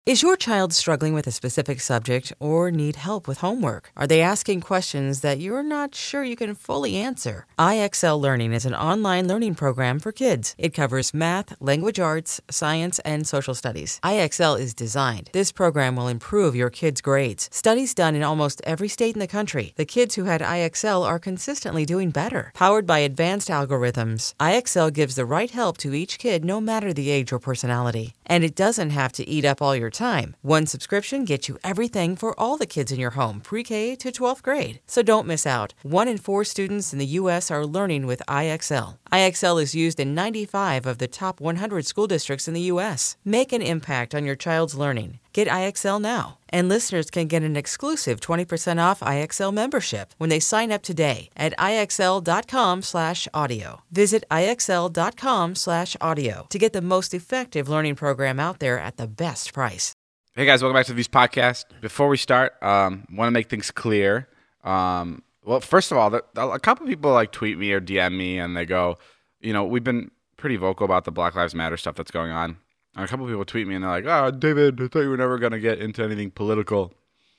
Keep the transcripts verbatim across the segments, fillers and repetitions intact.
Is your child struggling with a specific subject or need help with homework? Are they asking questions that you're not sure you can fully answer? I X L Learning is an online learning program for kids. It covers math, language arts, science, and social studies. I X L is designed. This program will improve your kids' grades. Studies done in almost every state in the country. The kids who had I X L are consistently doing better. Powered by advanced algorithms, I X L gives the right help to each kid no matter the age or personality. And it doesn't have to eat up all your time. One subscription gets you everything for all the kids in your home, pre-K to twelfth grade. So don't miss out. One in four students in the U S are learning with I X L. I X L is used in ninety-five of the top one hundred school districts in the U S. Make an impact on your child's learning. Get I X L now. And listeners can get an exclusive twenty percent off I X L membership when they sign up today at IXL.com slash audio. Visit IXL.com slash audio to get the most effective learning program out there at the best price. Hey guys, welcome back to the Views Podcast. Before we start, um, want to make things clear. Um, well, first of all, the, a couple of people like tweet me or D M me and they go, you know, we've been pretty vocal about the Black Lives Matter stuff that's going on. And a couple of people tweet me and they're like, oh, David, I thought you were never going to get into anything political.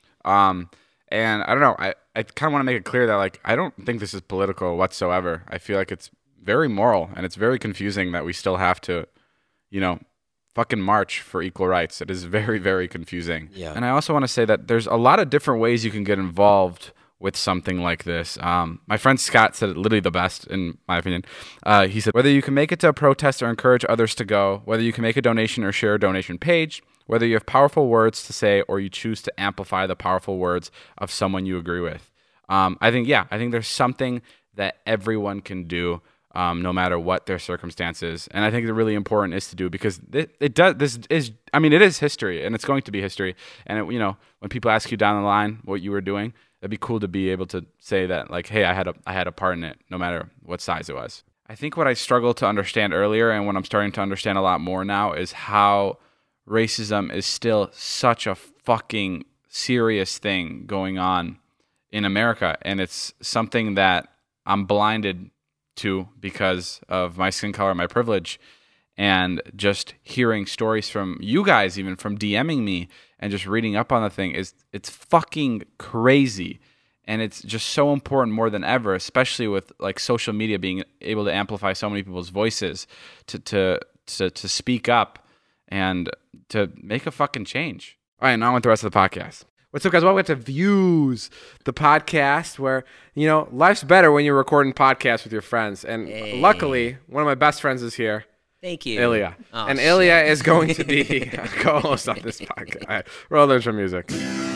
Um, and I don't know, I, I kind of want to make it clear that like I don't think this is political whatsoever. I feel like it's very moral and it's very confusing that we still have to, you know, fucking march for equal rights. It is very, very confusing. Yeah. And I also want to say that there's a lot of different ways you can get involved with something like this. Um, my friend Scott said it literally the best, in my opinion. Uh, he said, whether you can make it to a protest or encourage others to go, whether you can make a donation or share a donation page, whether you have powerful words to say or you choose to amplify the powerful words of someone you agree with. Um, I think, yeah, I think there's something that everyone can do um, no matter what their circumstances. And I think the really important is to do because it, it does, this is, I mean, it is history and it's going to be history. And, it, you know, when people ask you down the line what you were doing, it'd be cool to be able to say that, like, hey, I had a I had a part in it, no matter what size it was. I think what I struggled to understand earlier and what I'm starting to understand a lot more now is how racism is still such a fucking serious thing going on in America. And it's something that I'm blinded to because of my skin color, my privilege, and just hearing stories from you guys, even from DMing me and just reading up on the thing, is it's fucking crazy. And it's just so important more than ever, especially with like social media being able to amplify so many people's voices to to to, to speak up and to make a fucking change. All right, now on with the rest of the podcast. What's up, guys? Welcome to Views, the podcast where, you know, life's better when you're recording podcasts with your friends. And hey. Luckily, one of my best friends is here. Thank you. Ilya. Oh, and shit. Ilya is going to be a co-host on this podcast. All right, roll the intro music.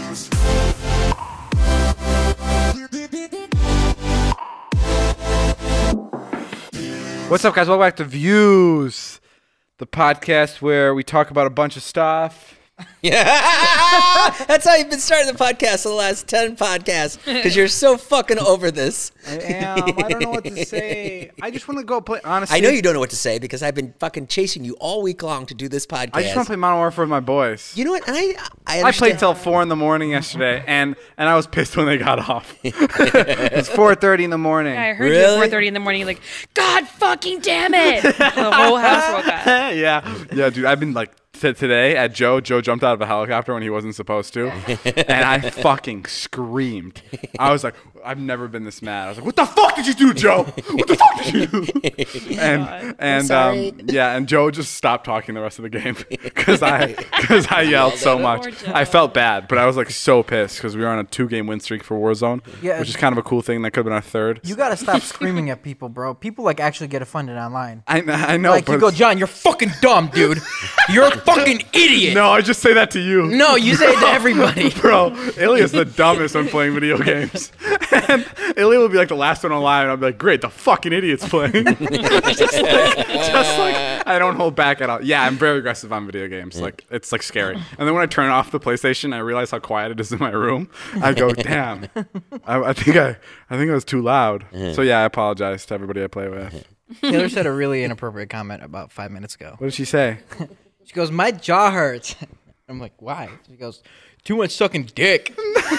What's up, guys? Welcome back to Views, the podcast where we talk about a bunch of stuff. Yeah, that's how you've been starting the podcast for the last ten podcasts, because you're so fucking over this. I am. I don't know what to say. I just want to go play, honestly. I know you don't know what to say because I've been fucking chasing you all week long to do this podcast. I just want to play Modern Warfare with my boys. You know what? And I, I, I played till four in the morning yesterday, and, and I was pissed when they got off. It was four thirty in the morning. Yeah, I heard Really? you at four thirty in the morning. You're like, God fucking damn it! The whole house woke up. yeah, yeah, dude. I've been like t- today at Joe. Joe jumped out of a helicopter when he wasn't supposed to, and I fucking screamed. I was like, I've never been this mad. I was like, what the fuck did you do, Joe? What the fuck did you do? and and um, yeah, and Joe just stopped talking the rest of the game because I because I yelled so much. I felt bad, but I was like so pissed because we were on a two-game win streak for Warzone, yeah, which is kind of a cool thing. That could have been our third. You gotta stop screaming at people, bro. People like actually get offended online. I I know. Like but you go, John, you're fucking dumb, dude. You're a fucking idiot. No, I just say that to you. No, you say it to everybody. Bro, Ilya's the dumbest when playing video games. And Ilya will be like the last one online, and I'll be like, great, the fucking idiot's playing. just, like, just like, I don't hold back at all. Yeah, I'm very aggressive on video games. Like, it's like scary. And then when I turn off the PlayStation, I realize how quiet it is in my room. I go, damn, I, I think I, I think I was too loud. So yeah, I apologize to everybody I play with. Taylor said a really inappropriate comment about five minutes ago. What did she say? She goes, my jaw hurts. I'm like, why? She goes, too much sucking dick.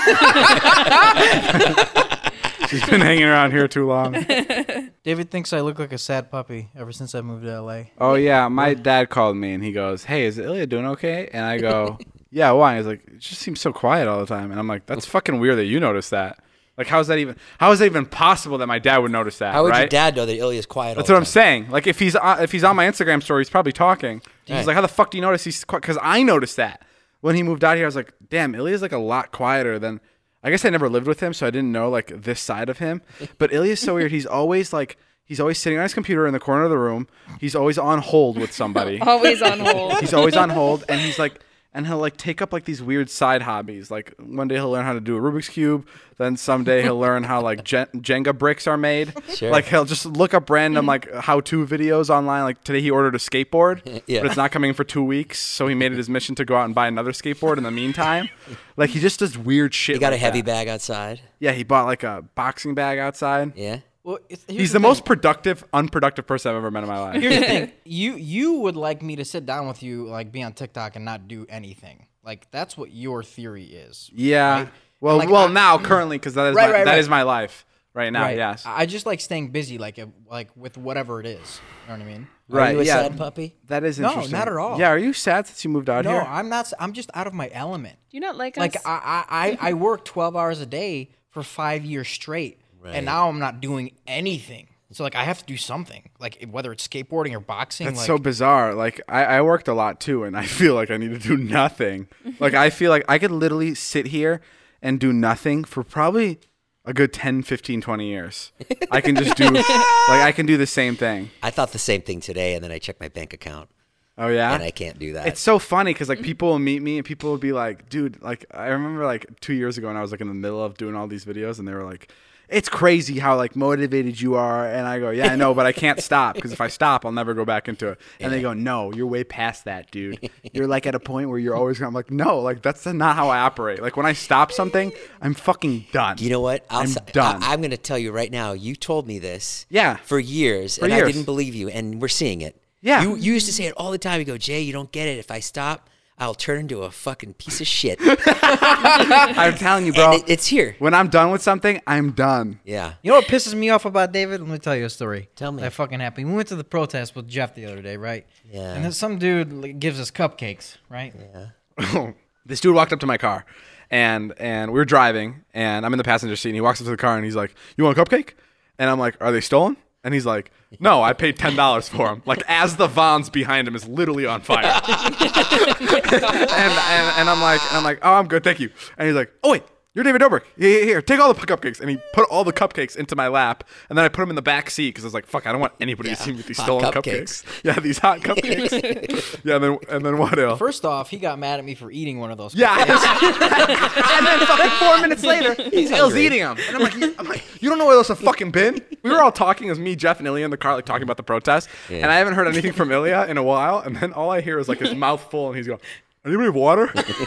She's been hanging around here too long. David thinks I look like a sad puppy ever since I moved to L A. Oh, yeah. My dad called me, and he goes, hey, is Ilya doing okay? And I go, yeah, why? He's like, it just seems so quiet all the time. And I'm like, that's fucking weird that you notice that. Like, how is that even? How is that even possible that my dad would notice that? How would right? your dad know that Ilya's quiet? That's all what the I'm time? saying. Like, if he's on, if he's on my Instagram story, he's probably talking. He's Right. like, how the fuck do you notice he's quiet? Because I noticed that when he moved out here. I was like, damn, Ilya's like a lot quieter than. I guess I never lived with him, so I didn't know like this side of him. But Ilya's so weird. He's always like, he's always sitting on his computer in the corner of the room. He's always on hold with somebody. Always on hold. He's always on hold, and he's like, and he'll like take up like these weird side hobbies. Like one day he'll learn how to do a Rubik's cube, then someday he'll learn how like Jen- Jenga bricks are made. Sure. Like he'll just look up random like how-to videos online. Like today he ordered a skateboard, Yeah. but it's not coming for two weeks, so he made it his mission to go out and buy another skateboard in the meantime. Like he just does weird shit. He got like a heavy that. bag outside. Yeah, he bought like a boxing bag outside. Yeah. Well, it's, here's He's the, thing. most productive, unproductive person I've ever met in my life. Here's the thing. You you would like me to sit down with you, like be on TikTok and not do anything. Like that's what your theory is. Yeah. Right? Well, Like, well, I- now currently because that is Right, my, right, that right. is my life right now. Right. Yes. I just like staying busy, like if- like with whatever it is. You know what I mean? Right. Are you a yeah. sad puppy? That is No, interesting. not at all. Yeah. Are you sad since you moved out No, here? I'm not. s- I'm just out of my element. Do you not like, Like us? I I I, I work twelve hours a day for five years straight, Right. and now I'm not doing anything. So like I have to do something, like whether it's skateboarding or boxing. That's like, so bizarre. Like I, I worked a lot too, and I feel like I need to do nothing. Like I feel like I could literally sit here and do nothing for probably a good ten, fifteen, twenty years. I can just do like I can do the same thing. I thought the same thing today, and then I checked my bank account, Oh yeah. and I can't do that. It's so funny because like people will meet me and people will be like, dude, like I remember like two years ago when I was like in the middle of doing all these videos and they were like, it's crazy how like motivated you are. And I go, yeah, I know, but I can't stop because if I stop, I'll never go back into it. And they go, no, you're way past that, dude. You're like at a point where you're always, I'm like, no, like that's not how I operate. Like when I stop something, I'm fucking done. You know what? I'll I'm s- done. I, am going to tell you right now. You told me this. Yeah. For years, For and I years. didn't believe you, and we're seeing it. Yeah. You, you used to say it all the time. You go, Jay, you don't get it. If I stop, I'll turn into a fucking piece of shit. I'm telling you, bro. And it, it's here. When I'm done with something, I'm done. Yeah. You know what pisses me off about David? Let me tell you a story. Tell me. That fucking happened. We went to the protest with Jeff the other day, right? Yeah. And then some dude like, gives us cupcakes, right? Yeah. This dude walked up to my car and and we were driving and I'm in the passenger seat and he walks up to the car and he's like, you want a cupcake? And I'm like, are they stolen? And he's like, no, I paid ten dollars for them. Like as the Vons behind him is literally on fire. and, and and I'm like, and I'm like, oh, I'm good, thank you. And he's like, oh wait, you're David Dobrik. Yeah, yeah, here, take all the cupcakes. And he put all the cupcakes into my lap, and then I put them in the back seat because I was like, fuck, I don't want anybody Yeah, to see me with these hot stolen cupcakes. cupcakes. Yeah, these hot cupcakes. yeah, and then and then what else? First off, he got mad at me for eating one of those. Yeah, cupcakes. and then fucking four minutes later, he's hungry. eating them, and I'm like, you- I'm like, you don't know where those have fucking been? We were all talking, it was me, Jeff, and Ilya in the car, like talking about the protest, Yeah. and I haven't heard anything from Ilya in a while, and then all I hear is like his mouth full, and he's going, anybody have water?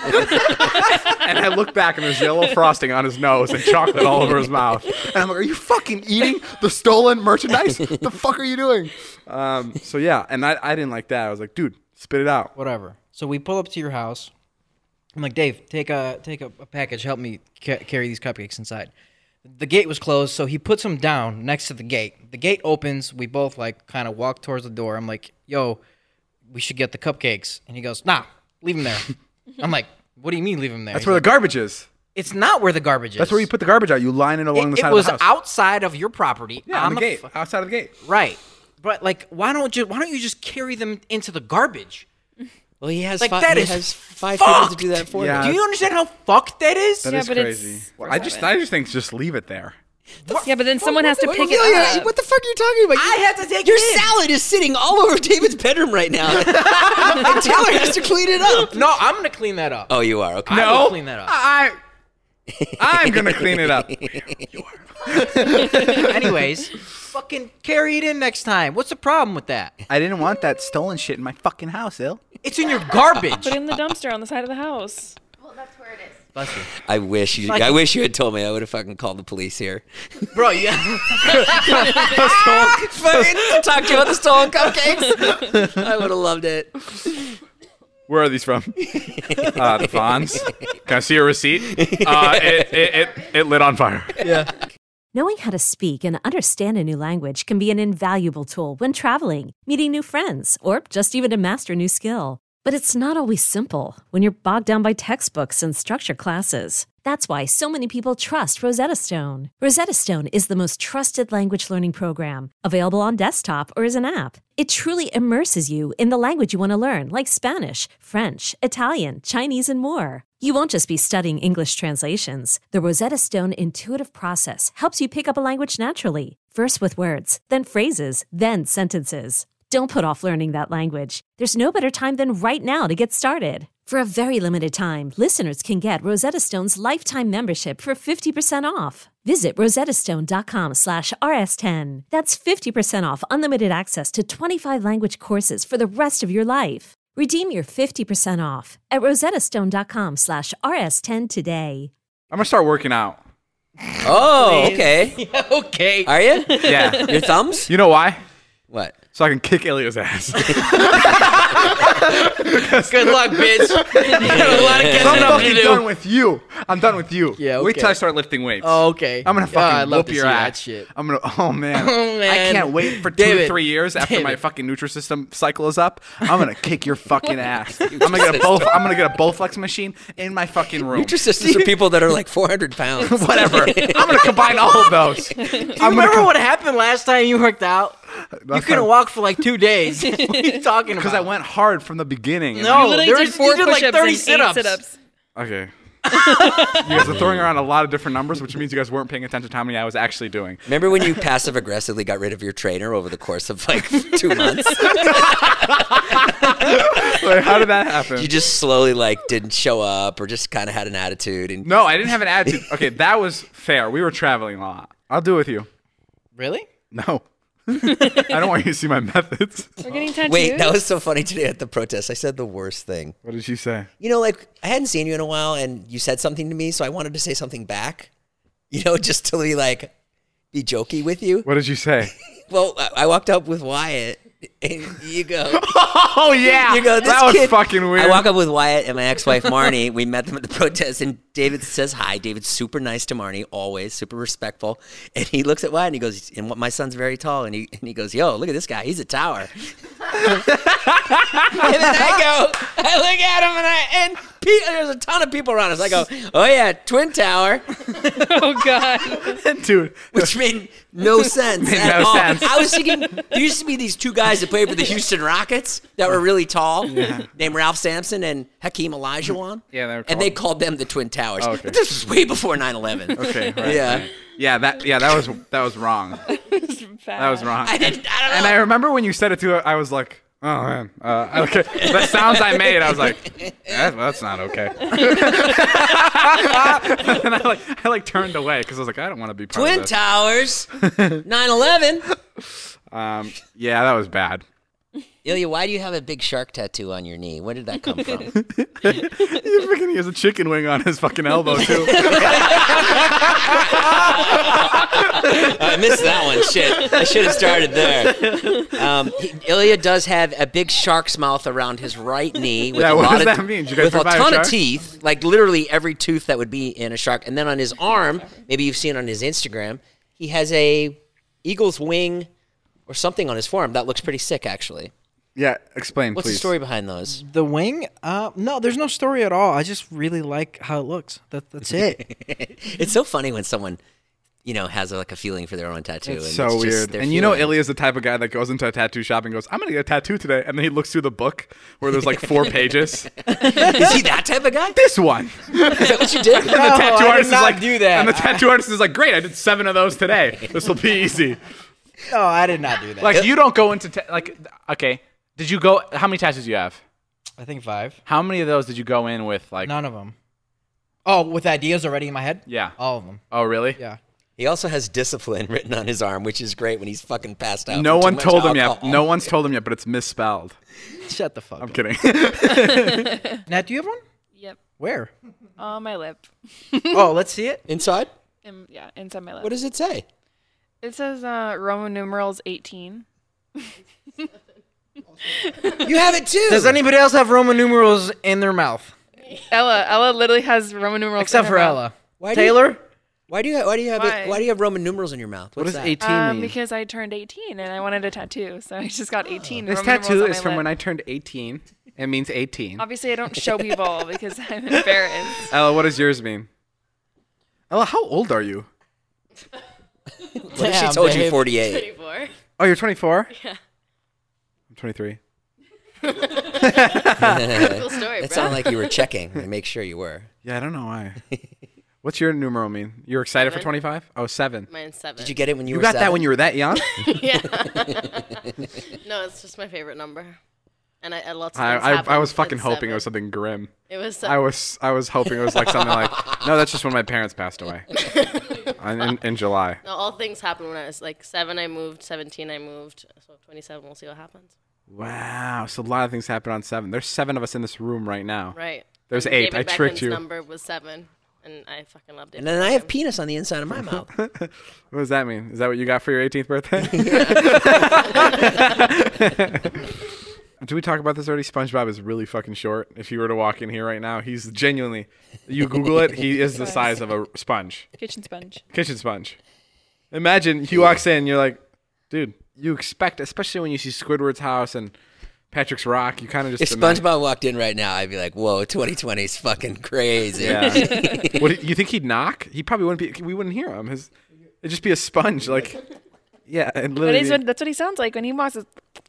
And I look back, and there's yellow frosting on his nose and chocolate all over his mouth, and I'm like, are you fucking eating the stolen merchandise? The fuck are you doing? Um, so yeah, and I, I didn't like that. I was like, dude, spit it out. Whatever. So we pull up to your house. I'm like, Dave, take a take a, a package. Help me ca- carry these cupcakes inside. The gate was closed, so he puts them down next to the gate. The gate opens. We both like kind of walk towards the door. I'm like, yo, we should get the cupcakes. And he goes, nah, leave them there. I'm like, what do you mean leave them there? That's He's where the like, garbage is. it's not where the garbage is. That's where you put the garbage out. You line it along it, the side it was of the house. outside of your property. Yeah, on the gate, fu- outside of the gate. right. But like, why don't you why don't you just carry them into the garbage? Well, he has Like, five. that He is has five people to do that fucked. for Yeah. him. Do you understand how fucked that is? That Yeah, is but it's crazy. four Well, I just, seven. I just think just leave it there. Yeah, but then someone has to What- pick yeah, it yeah, up. What the fuck are you talking about? I have to take Your it in. salad is sitting all over David's bedroom right now. And Taylor has to clean it up. No, I'm gonna clean that up. Oh, you are okay. I will clean that up. I, I'm gonna clean it up. Anyways, fucking carry it in next time. What's the problem with that? I didn't want that stolen shit in my fucking house, Il. It's in your garbage. Put it in the dumpster on the side of the house. Bless you. I wish you. Like- I wish you had told me. I would have fucking called the police here. Bro, yeah. Fucking talk to you about the stolen cupcakes. I would have loved it. Where are these from? uh, the Vons. Can I see a receipt? Uh, it, it, it, it lit on fire. Knowing how to speak and understand a new language can be an invaluable tool when traveling, meeting new friends, or just even to master a new skill. But it's not always simple when you're bogged down by textbooks and structure classes. That's why so many people trust Rosetta Stone. Rosetta Stone is the most trusted language learning program, available on desktop or as an app. It truly immerses you in the language you want to learn, like Spanish, French, Italian, Chinese, and more. You won't just be studying English translations. The Rosetta Stone intuitive process helps you pick up a language naturally, first with words, then phrases, then sentences. Don't put off learning that language. There's no better time than right now to get started. For a very limited time, listeners can get Rosetta Stone's lifetime membership for fifty percent off. Visit rosettastone.com slash rs10. That's fifty percent off unlimited access to twenty-five language courses for the rest of your life. Redeem your fifty percent off at rosettastone.com slash rs10 today. I'm gonna start working out. Oh, okay. Yeah, okay. Are you? Yeah. Your thumbs? You know why? What? So I can kick Ilya's ass. Good luck, bitch. You got a lot of I'm catching up to fucking do. done with you. I'm done with you. Yeah, Wait okay. till I start lifting weights. Oh, okay. I'm gonna Yeah, fucking I'd love whoop to your see ass. that shit. I'm gonna. Oh man. Oh, man. I can't wait for two David, to three years after my David. fucking Nutrisystem cycle is up. I'm gonna kick your fucking ass. I'm gonna get a bow. I'm gonna get a Bowflex machine in my fucking room. Nutrisystems are people that are like four hundred pounds. Whatever. I'm gonna combine all of those. Do you I'm remember gonna what happened last time you worked out? You couldn't walk for like two days. What are you talking about? because I went hard from the beginning. and No, You literally there did was- four you did like push-ups thirty and eight sit-ups. sit-ups. Okay. You guys are throwing around a lot of different numbers, which means you guys weren't paying attention to how many I was actually doing. Remember when you passive aggressively got rid of your trainer over the course of like two months? Like, how did that happen? You just slowly like didn't show up or just kind of had an attitude. And No, I didn't have an attitude. Okay, that was fair. We were traveling a lot. I'll do it with you. Really? No. I don't want you to see my methods. We're getting tattoos. wait, that was so funny today at the protest. I said the worst thing. What did you say? You know, like I hadn't seen you in a while, and you said something to me, so I wanted to say something back. You know, just to be like, be jokey with you. What did you say? Well, I I walked up with Wyatt, and you go. Oh yeah, You go, this that was kid. fucking weird. I walk up with Wyatt and my ex-wife Marnie. We met them at the protest, and David says hi. David's super nice to Marnie, always super respectful. And he looks at Wyatt and he goes, "And my son's very tall." And he and he goes, "Yo, look at this guy. He's a tower." And then I go, I look at him and I and Pete, there's a ton of people around us. I go, "Oh yeah, Twin Tower," Oh god. Dude, which made no sense Made at no all. sense. I was thinking there used to be these two guys that played for the Houston Rockets that were really tall, named Ralph Sampson and Hakeem Olajuwon. Yeah, they were and they called- called them the Twin Towers. Oh, okay. But this was way before nine eleven. okay, right, Yeah. right. yeah, that yeah, that was that was wrong. That was wrong. I didn't. I don't know. And I remember when you said it to her, I was like, oh man, uh, okay. The sounds I made, I was like, that, that's not okay. And I like, I like turned away because I was like, I don't want to be part Twin of this. Towers, nine eleven. Um, yeah, that was bad. Ilya, why do you have a big shark tattoo on your knee? Where did that come from? He freaking he has a chicken wing on his fucking elbow too. I missed that one. Shit. I should have started there. Um, he, Ilya does have a big shark's mouth around his right knee. With Yeah, a what lot does of, that mean? Did you guys with a buy a ton of shark? teeth, like literally every tooth that would be in a shark. And then on his arm, maybe you've seen on his Instagram, he has a eagle's wing or something on his forearm. That looks pretty sick, actually. Yeah, explain, What's please. the story behind those? The wing? Uh, no, there's no story at all. I just really like how it looks. That, that's it. It's so funny when someone, you know, has like a feeling for their own tattoo. It's and so it's just weird. their And you know, feeling. Ilya's the type of guy that goes into a tattoo shop and goes, I'm going to get a tattoo today. And then he looks through the book where there's like four pages. Is he that type of guy? This one. Is that what you did? And the tattoo I did artist not is like, do that. And the tattoo artist is like, great, I did seven of those today. This will be easy. No, I did not do that. Like, you don't go into, ta- like, okay, did you go, how many tattoos do you have? I think five. How many of those did you go in with, like, None of them. Oh, with ideas already in my head? yeah. All of them. Oh, really? Yeah. He also has discipline written on his arm, which is great when he's fucking passed out. No from too one much told him yet. alcohol. No one's told him yet, but it's misspelled. Shut the fuck I'm up. kidding. Nat, do you have one? Yep. Where? On my lip. Oh, let's see it. Inside? In, yeah, inside my lip. What does it say? It says uh, Roman numerals eighteen. You have it too. Does anybody else have Roman numerals in their mouth? Ella. Ella literally has Roman numerals. Except in her for mouth. Ella. Why do you- Taylor? Why do you why do you have Why? it? Why do you have Roman numerals in your mouth? What What's does that? eighteen Um, mean? because I turned eighteen and I wanted a tattoo, so I just got eighteen. This Roman numerals tattoo on is my from lip. when I turned eighteen. It means eighteen. Obviously, I don't show people because I'm embarrassed. Ella, what does yours mean? Ella, how old are you? What if she told you forty-eight? twenty-four. Oh, you're twenty-four? Yeah. I'm twenty-three. Cool story, It bro. sounded like you were checking to make sure you were. Yeah, I don't know why. What's your numeral mean? You're excited for Seven. twenty-five? Oh, seven. Mine's seven. Did you get it when you, You were got that seven? when you were that young? Yeah. No, it's just my favorite number. And I, I lots of I, things I, I happened was fucking at hoping seven. it was something grim. It was. I was I was hoping it was like something like, no, that's just when my parents passed away. in, in, in July. No, all things happened when I was like seven. I moved. Seventeen. I moved. So twenty-seven. We'll see what happens. Wow. So a lot of things happened on seven. There's seven of us in this room right now. Right. There's And eight. David I tricked Beckman's you. number was seven, and I fucking loved it. And then I have penis on the inside of my mouth. What does that mean? Is that what you got for your eighteenth birthday? Did we talk about this already? SpongeBob is really fucking short. If you were to walk in here right now, he's genuinely, you Google it, he is the size of a sponge. Kitchen sponge. Kitchen sponge. Imagine he walks in, you're like, dude, you expect, especially when you see Squidward's house and Patrick's Rock, you kind of just If imagine- SpongeBob walked in right now, I'd be like, whoa, twenty twenty is fucking crazy. Yeah. What, do you think he'd knock? He probably wouldn't be, we wouldn't hear him. His, it'd just be a sponge, like, yeah. And That literally, is what, that's what he sounds like when he walks.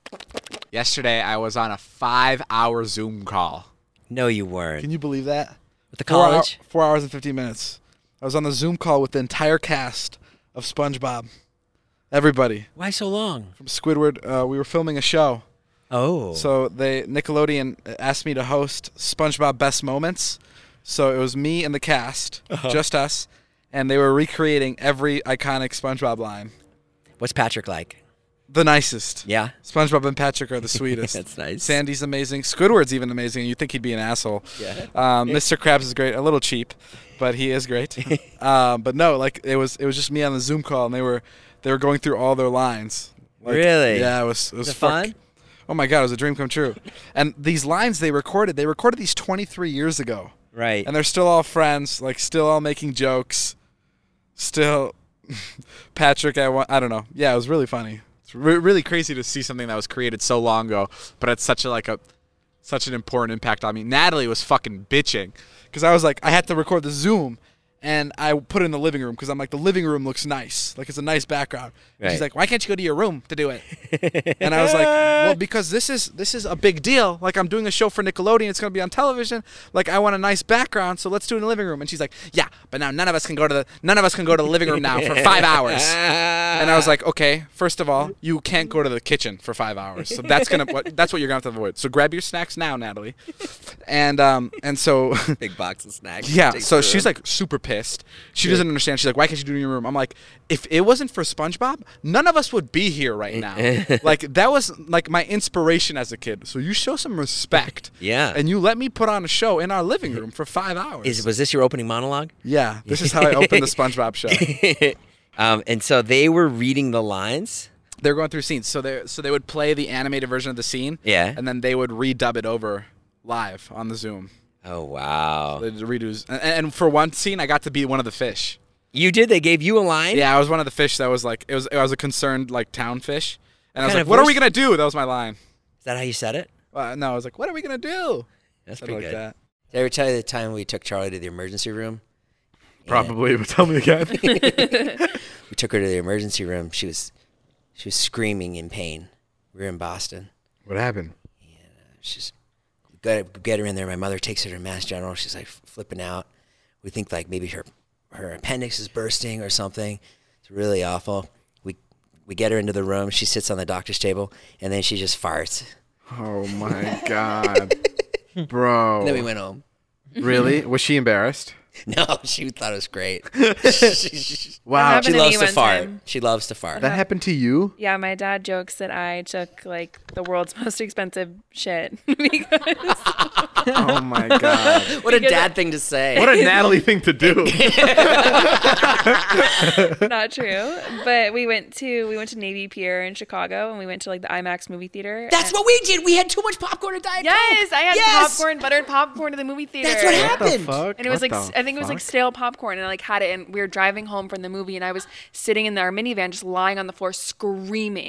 yesterday I was on a five-hour Zoom call. No, you weren't. Can you believe that? With the Four, hou- college? four hours and fifteen minutes. I was on the Zoom call with the entire cast of SpongeBob. Everybody Why so long? from Squidward. Uh, we were filming a show, Oh. so they Nickelodeon asked me to host SpongeBob Best Moments. So it was me and the cast, just us, and they were recreating every iconic SpongeBob line. What's Patrick like? The nicest. Yeah. SpongeBob and Patrick are the sweetest. That's nice. Sandy's amazing. Squidward's even amazing. You'd think he'd be an asshole. Yeah. Um, Mister Krabs is great. A little cheap, but he is great. um, but no, like it was, it was just me on the Zoom call, and they were, they were going through all their lines. Like, Really? Yeah, it was. It was Was it fuck- fun? Oh my god, it was a dream come true. And these lines they recorded, they recorded these twenty-three years ago, Right. and they're still all friends, like still all making jokes, still. Patrick, I, wa- I don't know. Yeah, it was really funny. It's re- really crazy to see something that was created so long ago, but it's such a like a such an important impact on me. Natalie was fucking bitching. Because I was like, I had to record the Zoom, and I put it in the living room because I'm like, the living room looks nice. Like, it's a nice background. And she's Right. like, why can't you go to your room to do it? And I was like, well, because this is this is a big deal. Like, I'm doing a show for Nickelodeon. It's going to be on television. Like, I want a nice background, so let's do it in the living room. And she's like, yeah, but now none of us can go to the none of us can go to the living room now for five hours. And I was like, okay, first of all, you can't go to the kitchen for five hours. So that's gonna what that's what you're gonna have to avoid. So grab your snacks now, Natalie. And um and so Big box of snacks. yeah, Take so the she's room. uh, like super pissed. She doesn't understand. She's like, why can't you do it in your room? I'm like, if it wasn't for SpongeBob, none of us would be here right now. Like, that was like my inspiration as a kid. So you show some respect. Yeah. And you let me put on a show in our living room for five hours. Is, was this your opening monologue? yeah, this is how I opened the SpongeBob show. um, and so they were reading the lines. They're going through scenes. So they so they would play the animated version of the scene. Yeah. And then they would redub it over live on the Zoom. Oh, wow. The redos. And, and for one scene, I got to be one of the fish. You did? They gave you a line? Yeah, I was one of the fish that was like, it was I was a concerned like town fish, and I was kind like, of "What are voice- we gonna do?" That was my line. Is that how you said it? Uh, no, I was like, "What are we gonna do?" That's Something pretty like good. that. Did I ever tell you the time we took Charlie to the emergency room? Probably, but tell me again. We took her to the emergency room. She was she was screaming in pain. We were in Boston. What happened? She's got get her in there. My mother takes her to Mass General. She's like flipping out. We think like maybe her her appendix is bursting or something. It's really awful. We we get her into the room. She sits on the doctor's table, and then she just farts. Oh my god, bro! And then we went home. Really? Was she embarrassed? No, she thought it was great. Wow, happened She to loves me to one fart. time. She loves to fart. that happened to you? Yeah, my dad jokes that I took like the world's most expensive shit because Oh my god! What a Because dad thing to say. What a Natalie thing to do. not true. But we went to we went to Navy Pier in Chicago, and we went to like the IMAX movie theater. That's and- what we did. We had too much popcorn and Diet Yes, Coke. I had Yes! popcorn, buttered popcorn to the movie theater. That's what What the happened. fuck? And it was What like the I think it was like fuck? stale popcorn, and I like had it, and we were driving home from the movie, and I was sitting in our minivan, just lying on the floor, screaming.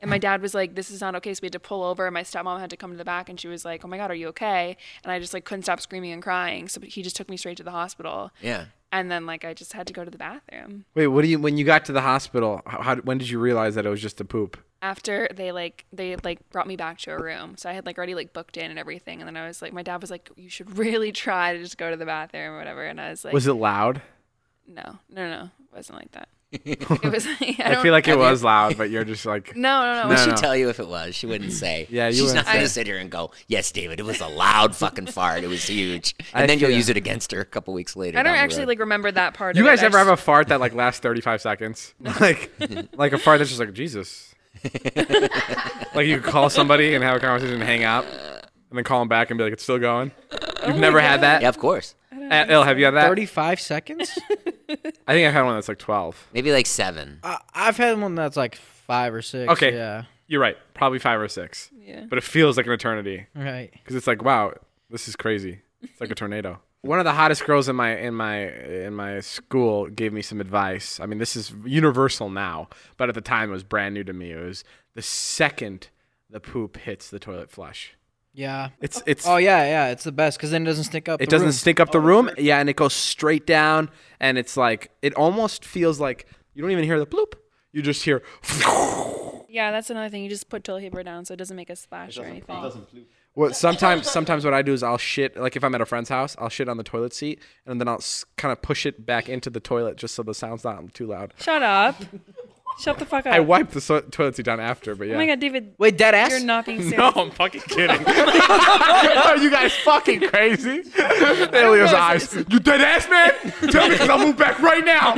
And my dad was like, this is not okay. So we had to pull over. And my stepmom had to come to the back. And she was like, oh, my God, are you okay? And I just like couldn't stop screaming and crying. So he just took me straight to the hospital. Yeah. And then like I just had to go to the bathroom. Wait, what do you? When you got to the hospital, how, how when did you realize that it was just a poop? After they like they like brought me back to a room. So I had like already like booked in and everything. And then I was like, my dad was like, you should really try to just go to the bathroom or whatever. And I was like, Was it loud? no, no, no, it wasn't like that. It was. I, I, don't, feel like it have you- was loud, but you're just like. No, no, no. We No, should no. tell you if it was. She wouldn't say. Yeah, you She's wouldn't not going say. to sit here and go, yes, David, it was a loud fucking fart. It was huge. And I then you'll feel- use it against her a couple weeks later. I don't down the actually road. like remember that part. You of it. guys I ever have a just- fart that like lasts thirty-five seconds? Like, like a fart that's just like Jesus. Like you could call somebody and have a conversation and hang out, and then call them back and be like, it's still going. You've never had that? Yeah, of course. Uh, Il, have you had that? thirty-five seconds? I think I've had one that's like twelve. Maybe like seven. uh, I've had one that's like five or six. Okay. Yeah. You're right. Probably five or six. Yeah. But it feels like an eternity Right. because it's like, wow, this is crazy. It's like a tornado. One of the hottest girls in my in my in my school gave me some advice. I mean, this is universal now, but at the time it was brand new to me. It was the second the poop hits the toilet flush. Yeah. It's it's Oh yeah, yeah. It's the best because then it doesn't stink up. it the doesn't room. stink up the room. Yeah, and it goes straight down, and it's like it almost feels like you don't even hear the bloop. You just hear. Yeah, that's another thing. You just put toilet paper down so it doesn't make a splash or anything. Well, sometimes sometimes what I do is I'll shit, like if I'm at a friend's house, I'll shit on the toilet seat, and then I'll s- kind of push it back into the toilet just so the sound's not too loud. Shut up. Shut the fuck up. I wipe the so- toilet seat down after, but yeah. Oh my God, David. Wait, dead ass? You're not being serious. No, I'm fucking kidding. Are you guys fucking crazy? Elio's eyes. You dead ass, man? Tell me because I'll move back right now.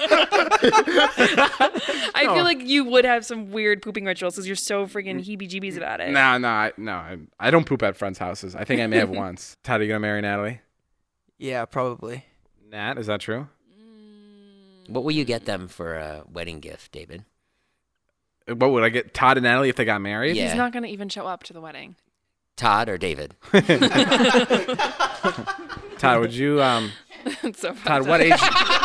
I feel like you would have some weird pooping rituals because you're so freaking heebie-jeebies about it. No, no, I, no. I, I don't poop at friends' houses. I think I may have once. Todd, are you going to marry Natalie? Yeah, probably. Nat, is that true? What will you get them for a wedding gift, David? What would I get Todd and Natalie if they got married? Yeah. He's not going to even show up to the wedding. Todd or David? Todd, would you, um, It's so Todd, fucked what up.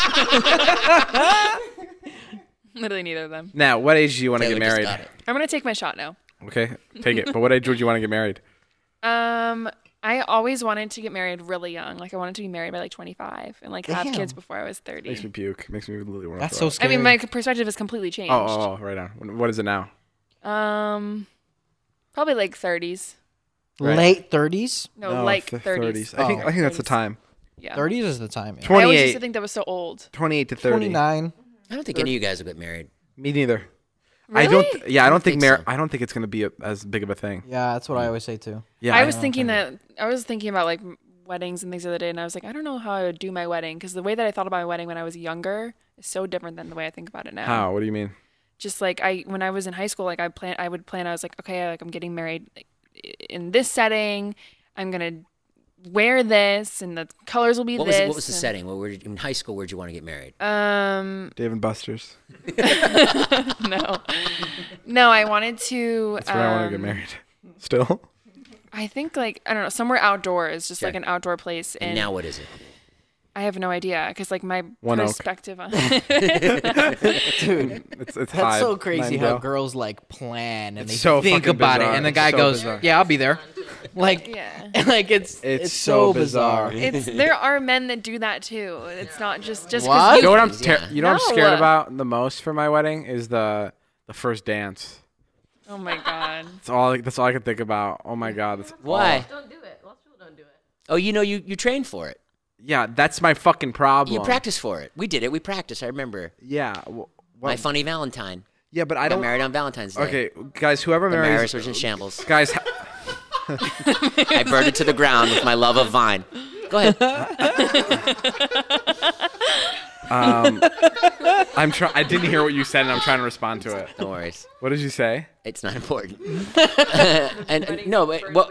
age, Literally neither of them. now, what age do you want to Taylor get just married? got it. I'm going to take my shot now. Okay, take it. But what age would you want to get married? Um, I always wanted to get married really young. Like I wanted to be married by like twenty-five and like have Damn. kids before I was thirty. Makes me puke. Makes me literally want to That's throw so up. scary. I mean, my perspective has completely changed. Oh, oh, oh, right on. What is it now? Um, probably like thirties. Right. Late thirties? No, like th- thirties. I think Oh. I think that's the time. Yeah. thirties is the time. Yeah. I always used twenty-eight. to think that was so old. twenty-eight to thirty. twenty-nine. I don't think any of you guys will get married. Me neither. I Really? don't. Yeah, I don't think, think mar- so. I don't think it's gonna be a, as big of a thing. Yeah, that's what I always say too. Yeah, I I- was thinking that I was thinking about like m- weddings and things the other day, and I was like, I don't know how I would do my wedding because the way that I thought about my wedding when I was younger is so different than the way I think about it now. How? What do you mean? Just like I, when I was in high school, like I plan, I would plan. I was like, okay, like I'm getting married like, in this setting. I'm gonna wear this, and the colors will be What was, this. what was the and- setting? What were you, in high school? Where'd you want to get married? Um, Dave and Buster's. no, no, I wanted to. That's where I want to get um, married. Still. I think like I don't know, somewhere outdoors, just Okay. like an outdoor place. And And now what is it? I have no idea because like my One Oak. perspective on Dude, It's it's that's high. so crazy how Nightingale. girls like plan and It's they so think fucking about bizarre. it, and the It's guy so goes, bizarre. "Yeah, I'll be there." Like, yeah. like it's It's it's, so so bizarre. It's there are men that do that too. It's not just just What? because You know what I'm Yeah. ter- you know what I'm scared No. about the most for my wedding is the the first dance. Oh my god. That's all. That's all I can think about. Oh my god. That's Why? Don't do it. Lots of people don't do it. Oh, you know, you, you trained for it. Yeah, that's my fucking problem. You practiced for it. We did it. We practiced. I remember. Yeah. w- My What? funny Valentine. Yeah, but I I got don't. married on Valentine's Day. Okay, guys. Whoever The marries. marriage was in shambles. Guys. ha- I burned it to the ground with my love of Vine. Go ahead. Um, I'm trying. I didn't hear what you said, and I'm trying to respond to it. No worries. What did you say? It's not important. and uh, no, but what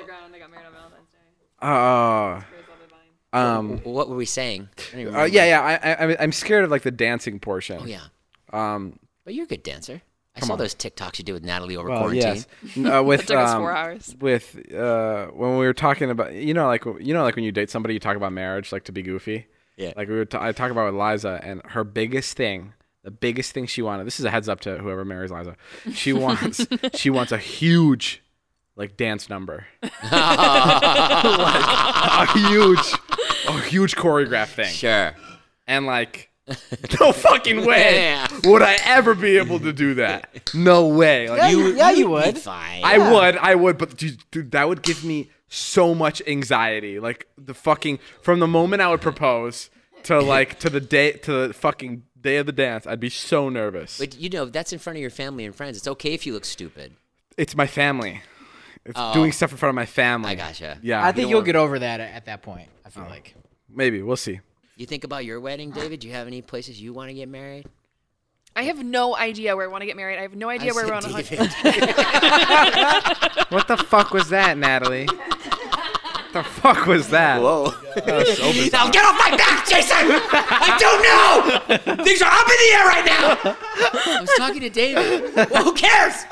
Uh, um. what were we saying? I don't even Uh, remember. yeah, yeah. I, I, I'm- I'm scared of like the dancing portion. Oh yeah. Um. But you're a good dancer. I Come saw on. those TikToks you did with Natalie over Well, quarantine. yes. N- Uh, with It took us um, four hours. with uh, when we were talking about, you know, like you know, like when you date somebody, you talk about marriage, like to be goofy. Yeah. Like we were, t- I talk about with Liza, and her biggest thing the biggest thing she wanted. This is a heads up to whoever marries Liza. She wants she wants a huge like dance number, like a huge, a huge choreographed thing. Sure. And like, no fucking way would I ever be able to do that. No way. Like, Yeah, you, yeah, you would. Fine. I would, I would, but dude, dude, that would give me so much anxiety. Like the fucking from the moment I would propose to like to the day to the fucking day of the dance, I'd be so nervous. But you know, that's in front of your family and friends. It's okay if you look stupid. It's my family. It's Oh. doing stuff in front of my family. I gotcha. Yeah, I think you'll get over that at, at that point. I feel like. maybe we'll see. You think about your wedding, David? Do you have any places you want to get married? I have no idea where I want to get married. I have no idea I where we said want to David. What the fuck was that, Natalie? What the fuck was that? Whoa. That was so bizarre. Now get off my back, Jason! I don't know! Things are up in the air right now! I was talking to David. Well, who cares?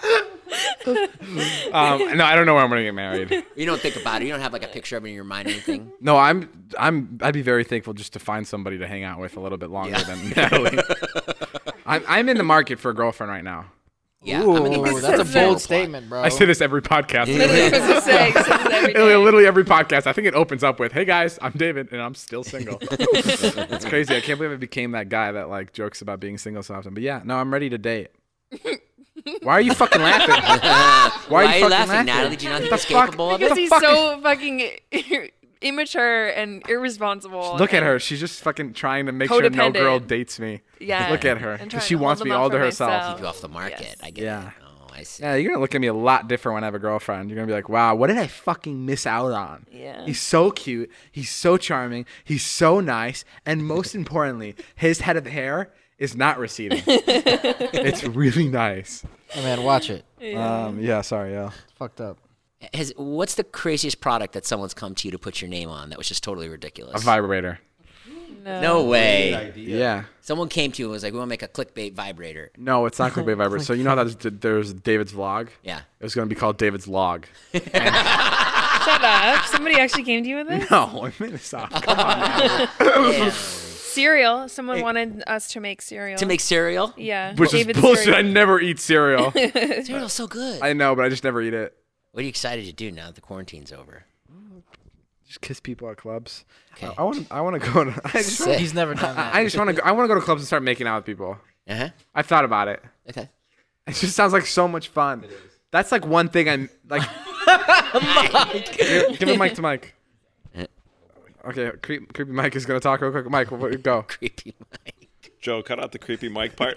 Um, no, I don't know where I'm gonna get married. You don't think about it. You don't have like a picture of it in your mind or anything. No, I'm, I'm, I'd be very thankful just to find somebody to hang out with a little bit longer Yeah. than Natalie. I'm, I'm in the market for a girlfriend right now. Yeah, Ooh, I'm in the market that's for a funeral bold plot. statement, bro. I say this every podcast. Literally, it was a six. It was every Literally, day. literally every podcast. I think it opens up with, "Hey guys, I'm David, and I'm still single." It's crazy. I can't believe I became that guy that like jokes about being single so often. But yeah, no, I'm ready to date. Why are you fucking laughing? Why are Why you are you fucking laughing, Natalie? Do you not think The it's fuck? capable of Because it? he's fuck so fucking immature and irresponsible. Look at and- her. She's just fucking trying to make sure no Codependent. girl dates me. Yeah. Look at her. and 'Cause trying she to wants hold me them all up to for herself. myself. Keep you off the market. Yes. I get Yeah. it. Oh, I see. Yeah, you're gonna look at me a lot different when I have a girlfriend. You're gonna be like, "Wow, what did I fucking miss out on?" Yeah. He's so cute. He's so charming. He's so nice, and most importantly, his head of hair is not receding. It's really nice. Oh, man, watch it. Yeah. Um, yeah. Sorry, yeah. It's fucked up. Has, what's the craziest product that someone's come to you to put your name on that was just totally A ridiculous? vibrator. No way. Yeah. Someone came to you and was like, we want to make a clickbait vibrator. No, it's not clickbait vibrator. So you know how there's, there's David's vlog? Yeah. It was gonna be called David's log. Shut up. Somebody actually came to you with this? No, I made this up. Come on, man. Yeah. Cereal. Someone wanted us to make cereal. To make cereal? Yeah. Which David's is bullshit. cereal. I never eat cereal. Cereal's so good. I know, but I just never eat it. What are you excited to do now that the quarantine's over? Just kiss people at clubs. Okay. I want. I want to go to. I just. Sick. He's never done that. I just want to. go I want to go to clubs and start making out with people. Uh-huh. I've thought about it. Okay. It just sounds like so much fun. That's like one thing I'm like. give, give a mic to Mike. Okay, creep, creepy Mike is gonna talk real quick. Mike, what, go. Creepy Mike. Joe, cut out the creepy Mike part.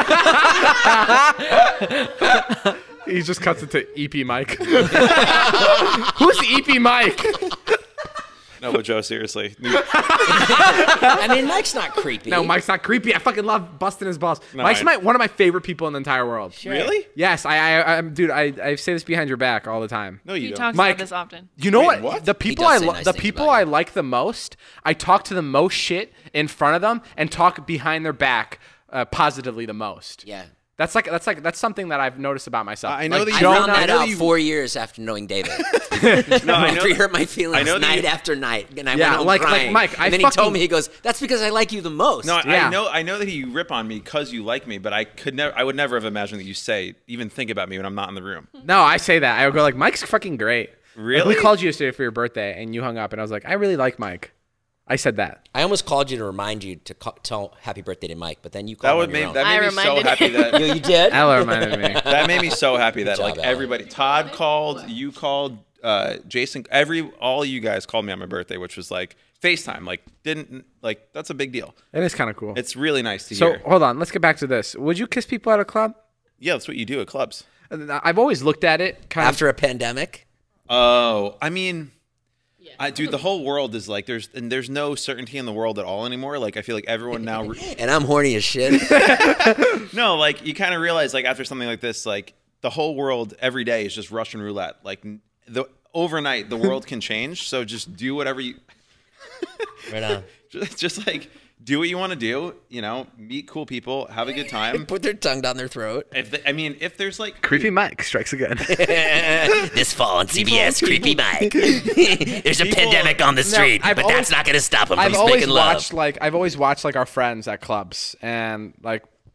He just cuts it to E P Mike. Who's E P Mike? No, but Joe, seriously. I mean, Mike's not creepy. No, Mike's not creepy. I fucking love busting his balls. No, Mike's I- my, one of my favorite people in the entire world. Really? Yes, I, I, I'm, dude. I, I say this behind your back all the time. No, you He don't. talks Mike- about this often. You know Wait, what? what? The He people does I say li- nice the things people about I you. like the most, I talk to the most shit in front of them and talk behind their back uh, positively the most. Yeah. That's like that's like that's something that I've noticed about myself. I know Like, that I you found don't- I that know out you- four years after knowing David. No, I know. After he hurt my feelings I know that night you- after night, and I Yeah, went home like- like crying. Mike, I and then he told fucking- me, he goes, "That's because I like you the most." No, I, Yeah. I know. I know that you rip on me because you like me, but I could never. I would never have imagined that you say, even think about me when I'm not in the room. No, I say that. I go like, Mike's fucking great. Like, Really? we called you yesterday for your birthday, and you hung up, and I was like, I really like Mike. I said that. I almost called you to remind you to call, tell happy birthday to Mike, but then you That called would on your make own. that I made me so reminded happy him. that you, you did? Ella reminded me. that made me so happy that Good like job, Ella. everybody. Todd called. You called. Uh, Jason. Every all you guys called me on my birthday, which was like FaceTime. Like didn't like that's a big deal. It is kind of cool. It's really nice to So hear. hold on, let's get back to this. Would you kiss people at a club? Yeah, that's what you do at clubs. I've always looked at it kind After a pandemic? Oh, I mean, I, dude, the whole world is like there's and there's no certainty in the world at all anymore. Like I feel like everyone now. Re- And I'm horny as shit. no, like you kind of realize like after something like this, like the whole world every day is just Russian roulette. Like n- the overnight, the world can change. So just do whatever you. Right on. just, just like do what you want to do. You know, meet cool people, have a good time. Put their tongue down their throat. If the, I mean, if there's like of creepy Mike strikes again. This fall on C B S, Creepy Mike. There's a People- pandemic on the street, I've but always- that's not going to stop him from I've always speaking love. watched like I've always watched like our friends at clubs, and like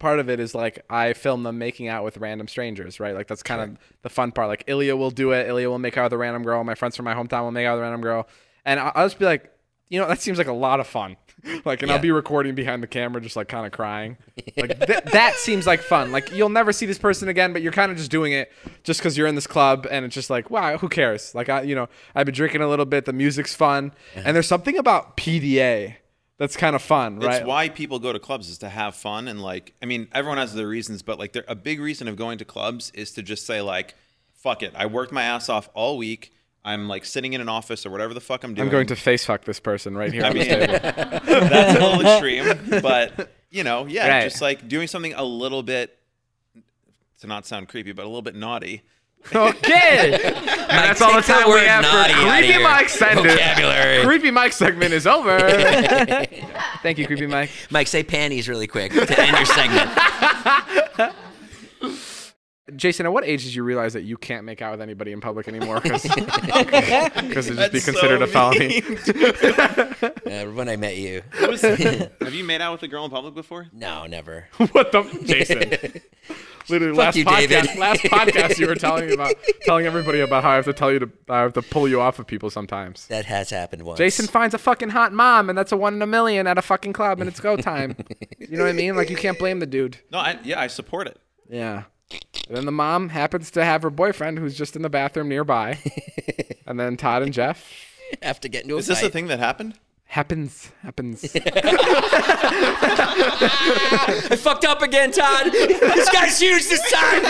part of it is like I film them making out with random strangers, right? Like that's kind of the fun part. Like Ilya will do it. Ilya will make out with a random girl. My friends from my hometown will make out with a random girl. And I'll, I'll just be like, you know, that seems like a lot of fun. Like, and Yeah. I'll be recording behind the camera, just like kind of crying. Like th- that seems like fun. Like you'll never see this person again, but you're kind of just doing it just because you're in this club, and it's just like, wow, who cares? Like I, you know, I've been drinking a little bit. The music's fun, and there's something about P D A that's kind of fun, right? It's why people go to clubs is to have fun and like. I mean, everyone has their reasons, but like, a big reason of going to clubs is to just say like, fuck it. I worked my ass off all week. I'm like sitting in an office or whatever the fuck I'm doing. I'm going to face fuck this person right here I on mean, the table. that's a little extreme, but you know, yeah, Right. just like doing something a little bit, to not sound creepy, but a little bit naughty. Okay, and that's all the take the time we word have for naughty outta Creepy your Mike segment. vocabulary. Creepy Mike segment is over. Thank you, Creepy Mike. Mike, say panties really quick to end your segment. Jason, at what age did you realize that you can't make out with anybody in public anymore? Because it'd just be That's considered so a felony. Uh, when I met you. Have you made out with a girl in public before? No, never. What the, Jason? Literally, Fuck last you, podcast, David. last podcast, you were telling me about telling everybody about how I have to tell you to I have to pull you off of people sometimes. That has happened once. Jason finds a fucking hot mom, and that's a one in a million at a fucking club, and it's go time. You know what I mean? Like you can't blame the dude. No, I, yeah, I support it. Yeah. And then the mom happens to have her boyfriend who's just in the bathroom nearby. And then Todd and Jeff. have to get into a Is this a fight. thing that happened? Happens. Happens. I fucked up again, Todd. This guy's huge this time.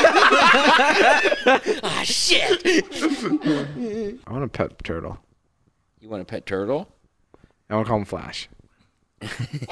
Ah, shit. I want a pet turtle. You want a pet turtle? I want to call him Flash. Oh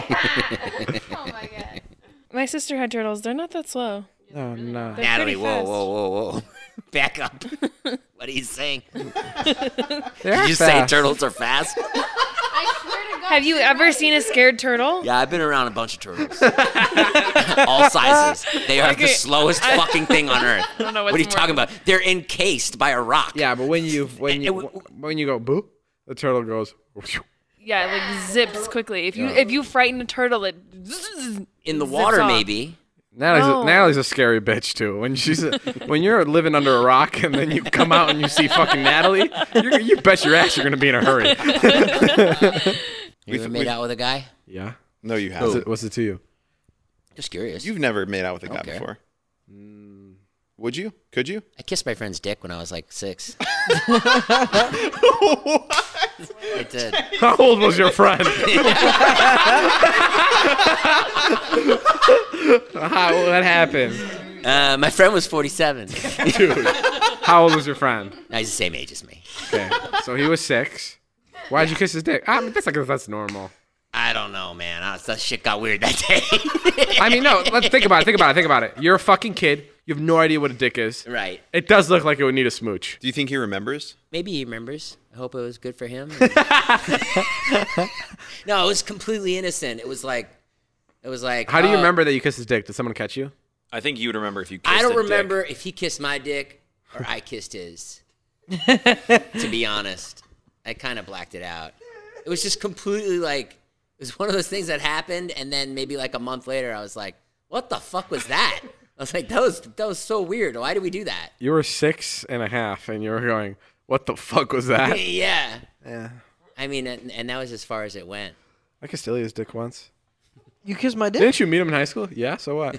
my god. My sister had turtles. They're not that slow. Oh, no. They're Natalie, pretty whoa, fast. whoa, whoa, whoa. Back up. What are you saying? They're Did you say fast. turtles are fast? Have you ever seen a scared turtle? Yeah, I've been around a bunch of turtles. All sizes. They are the Okay, slowest fucking thing on earth. I don't know What what's are you talking more- about? They're encased by a rock. Yeah, but when you when you when you go boo, the turtle goes. Yeah, it like zips quickly. If you if you frighten a turtle, it In the zips water, off. maybe. Natalie's, No. a, Natalie's a scary bitch too. When she's a, when you're living under a rock and then you come out and you see fucking Natalie, you're, you bet your ass you're gonna be in a hurry. You ever made out with a guy? Yeah. No, you What's haven't. it, what's it to you? Just curious. You've never made out with a guy Okay. before. Would you? Could you? I kissed my friend's dick when I was like six. I did. How old was your friend? How, what happened, Uh, my friend was forty-seven. dude? How old was your friend? Now he's the same age as me. Okay, so he was six. Why'd you kiss his dick? I mean, that's like that's normal. I don't know, man. I, that shit got weird that day. I mean, no. Let's think about it. Think about it. Think about it. You're a fucking kid. You have no idea what a dick is. Right. It does look like it would need a smooch. Do you think he remembers? Maybe he remembers. I hope it was good for him. No, it was completely innocent. It was like, it was like. How do you uh, remember that you kissed his dick? Did someone catch you? I think you would remember if you kissed I don't a dick. remember if he kissed my dick or I kissed his. To be honest, I kind of blacked it out. It was just completely like, it was one of those things that happened, and then maybe like a month later, I was like, "What the fuck was that?" I was like, "That was that was so weird. Why did we do that?" You were six and a half, and you were going, "What the fuck was that?" Yeah. Yeah. I mean, and, and that was as far as it went. I kissed Ilya's dick once. You kissed my dick? Didn't you meet him in high school? Yeah. So what?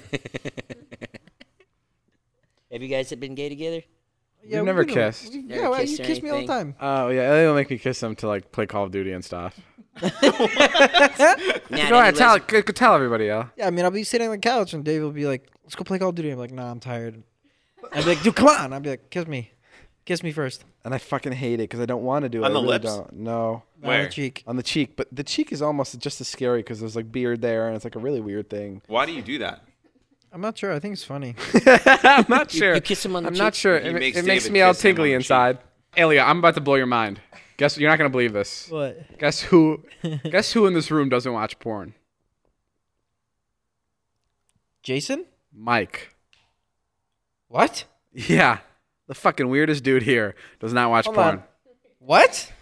Have you guys been gay together? We've never we know. kissed. We- Never yeah, well, kissed you or kiss me all the anything? time. Oh yeah, Ilya will make me kiss him to like play Call of Duty and stuff. Nah, Go ahead, tell, go, go tell everybody, El. Yeah, I mean, I'll be sitting on the couch and Dave will be like, "Let's go play Call of Duty." I'm like, "Nah, I'm tired." I'd be like, "Dude, come on!" I'd be like, "Kiss me, kiss me first." And I fucking hate it because I don't want to do it. On I the really lips? Don't. No. On Where? the cheek. On the cheek, but the cheek is almost just as scary because there's like beard there, and it's like a really weird thing. Why do you do that? I'm not sure. I think it's funny. I'm not sure. you kiss him on the I'm cheek? not sure. He It, makes it makes David me all kiss him on tingly the inside. Ilya, I'm about to blow your mind. Guess you're not gonna believe this. What? Guess who? Guess who in this room doesn't watch porn? Jason? Mike. What? Yeah, the fucking weirdest dude here does not watch Hold porn. on. What?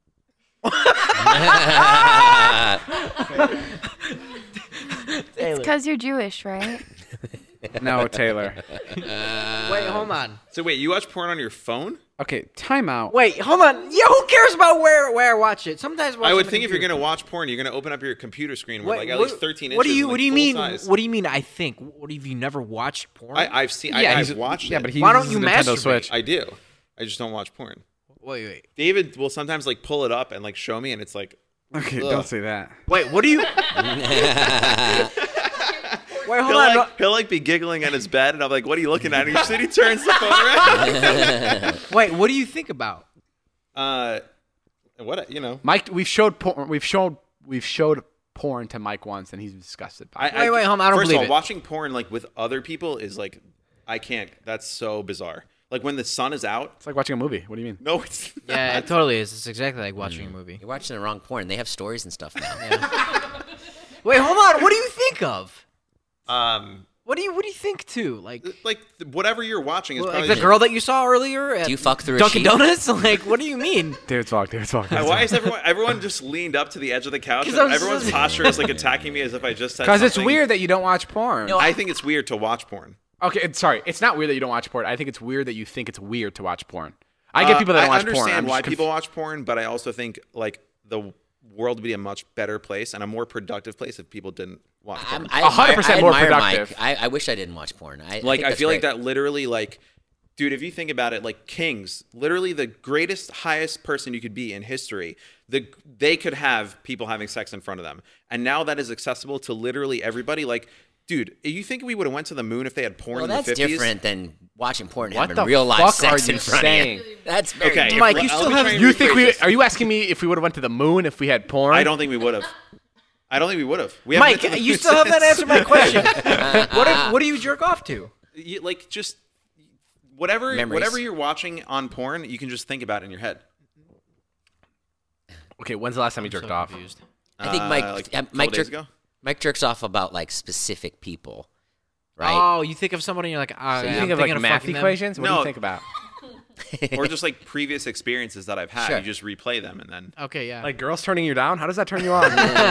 Taylor. because you're Jewish, right? No, Taylor. Wait, hold on. So wait, you watch porn on your phone? Okay, time out. Wait, hold on. Yeah, who cares about where where I watch it? Sometimes watch I it would on the think if you're computer. gonna watch porn, you're gonna open up your computer screen with Wait, like at what- least thirteen What do inches. you and, What like, do you full mean? size. What do you mean? I think. What have you never watched porn? I, I've seen. Yeah, I, he's I've watched yeah, it. but he Why don't uses you Nintendo masturbate? Switch. I do. I just don't watch porn. wait, wait, David will sometimes like pull it up and like show me, and it's like, Okay, ugh. don't say that. wait. What do you? Wait, hold He'll on. like, he'll like be giggling at his bed, and I'm like, "What are you looking at?" And he, he turns the phone around. Wait, what do you think about? uh, what you know? Mike, we've showed porn. We've shown we've showed porn to Mike once, and he's disgusted by it. I, Wait, wait, hold on, I don't first believe of all, it. watching porn like with other people is like, I can't. That's so bizarre. Like when the sun is out. It's like watching a movie. What do you mean? No, it's Yeah, it totally is. It's exactly like watching a movie. You're watching the wrong porn. They have stories and stuff now. Wait, hold on. What do you think of? um What do you What do you think too? Like, like whatever you're watching is like probably the girl that you saw earlier at Do you fuck through a Dunkin' sheet? Donuts? Like, what do you mean? David talk. David talk. Uh, Why is everyone everyone just leaned up to the edge of the couch? 'Cause And I'm everyone's so- posture is like attacking me as if I just said Because it's something. weird that you don't watch porn. No, I think it's weird to watch porn. Okay, it's, sorry. It's not weird that you don't watch porn. I think it's weird that you think it's weird to watch porn. I get people that Uh, don't watch I porn. understand I'm why just people conf- watch porn, but I also think like the world would be a much better place and a more productive place if people didn't watch porn. I'm, I one hundred admire- percent I more admire productive. Mike. I, I wish I didn't watch porn. I, like think I, that's feel like great. that literally like dude, if you think about it, like kings, literally the greatest highest person you could be in history, the they could have people having sex in front of them. And now that is accessible to literally everybody. Like, dude, you think we would have went to the moon if they had porn Well, in that's the fifties? different than watching porn and What having the real life fuck sex are in you front saying? of you. That's very Okay, if- Mike, you let still me have- try and You think rephrase we? this. Are you asking me if we would have went to the moon if we had porn? I don't think we would have. I don't think we would have. We haven't Mike, been to the you moon still have not since. answered my question. what do, What do you jerk off to? You, like just whatever Memories. whatever you're watching on porn, you can just think about it in your head. Okay, when's the last time you jerked off? I think Mike Uh, like a uh, couple Mike, days jerk, ago. Mike jerks off about like specific people, right? Oh, you think of somebody and you're like, ah, So yeah, you think I'm of like thinking math fucking them. equations? What do No. you think about? Or just like previous experiences that I've had. Sure. You just replay them and then Okay, yeah. Like girls turning you down? How does that turn you on?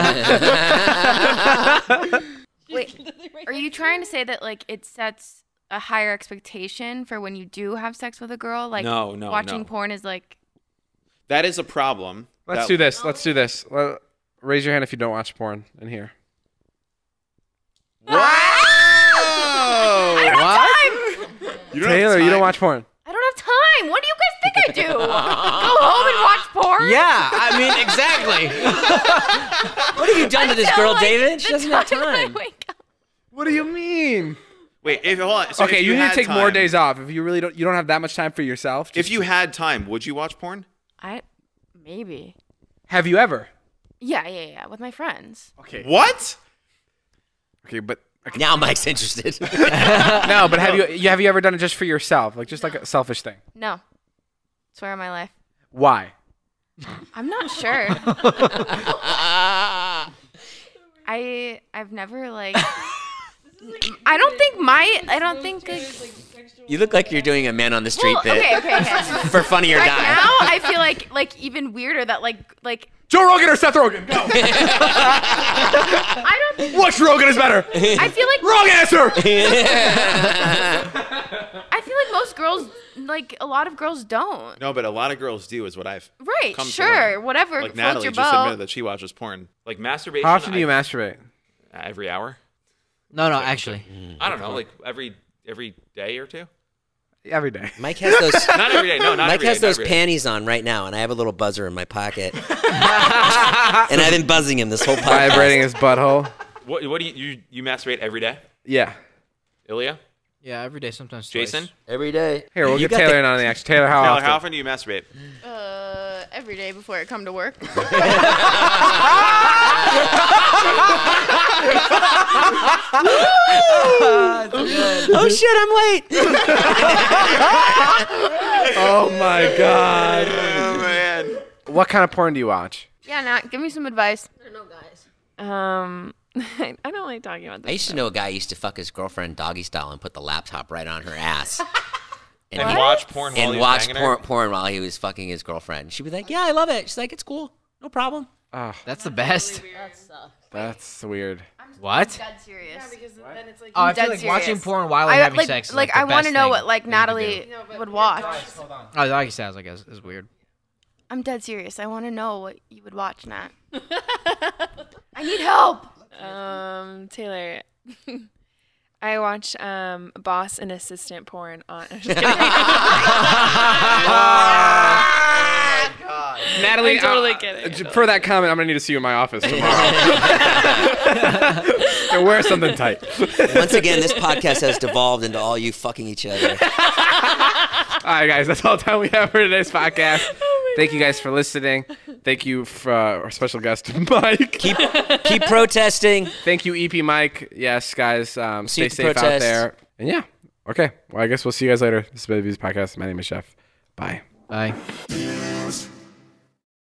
Wait, are you trying to say that like it sets a higher expectation for when you do have sex with a girl? Like No, no, watching no. porn is like that is a problem. Let's that- do this. Let's do this. Let- raise your hand if you don't watch porn in here. Wow! I don't have time. You don't have Taylor, you don't time. watch porn. I don't have time. What do you guys think I do? Go home and watch porn? Yeah, I mean, exactly. What have you done to this Until, girl, like, David? She the doesn't have time I time. wake up. What do you mean? Wait, if hold on. So Okay, if you, you, need had to take more time- days off. If you really don't, you don't have that much time for yourself. If just- you had time, would you watch porn? I maybe. have you ever? Yeah, yeah, yeah. With my friends. Okay. What? Okay, but okay. Now Mike's interested. no, but have you, you have you ever done it just for yourself, like just like a selfish thing? No. Swear on my life. Why? I'm not sure. I I've never like I don't think my I don't think like You look like you're doing a man on the street well, bit okay, okay, okay. for Funny or Right Die. now I feel like like even weirder that like like Joe Rogan or Seth Rogan? Go. I don't think Which Rogan is better? I feel like Wrong answer. I feel like most girls like a lot of girls don't. No, but a lot of girls do, is what I've Right, come to sure, learn. whatever Like floats Natalie your just boat. admitted that she watches porn. Like masturbation. How often do you I- masturbate? Every hour. No, no, actually. I don't know, like every every day or two. Every day. Mike has those. Not every day. No, not Mike every has day, not those every day. panties on right now, and I have a little buzzer in my pocket. And I've been buzzing him this whole podcast. Vibrating his butthole. What what do you you, you masturbate every day? Yeah. Ilya? Yeah, every day, sometimes Jason? twice. Every day. Here, we'll You get got Taylor the- in on the action. Taylor, how Taylor, often? how often do you masturbate? Uh, every day before I come to work. Oh shit, I'm late. Oh my god. Oh man. What kind of porn do you watch? Yeah, Nat, give me some advice. I don't know, guys. Um, I don't like talking about this. I used to know a guy who used to fuck his girlfriend doggy style and put the laptop right on her ass. And he- watch porn while and he was watch banging her? porn, porn while he was fucking his girlfriend. She'd be like, "Yeah, I love it." She's like, "It's cool, no problem." Oh, That's the best. That sucks. that's weird. What? Dead serious. Because then it's like Oh, I feel dead like watching serious. porn while I, having like, sex is like, like, the I want to best know thing what like that you can do. Natalie would watch. Oh, doggy styles, I guess, is weird. I'm dead serious. I want to know what you would watch, Nat. I need help. Um, Taylor, I watch um boss and assistant porn on. I'm just kidding. Natalie, I'm totally uh, kidding. uh, for that comment, I'm gonna need to see you in my office tomorrow. And wear something tight. Once again, this podcast has devolved into all you fucking each other. All right, guys, that's all the time we have for today's podcast. Thank you guys for listening. Thank you for uh, our special guest, Mike. Keep keep protesting. Thank you, E P Mike. Yes, guys, um, See stay you safe at the out protest. there. And yeah, okay. Well, I guess we'll see you guys later. This is Baby's podcast. My name is Chef. Bye. Bye.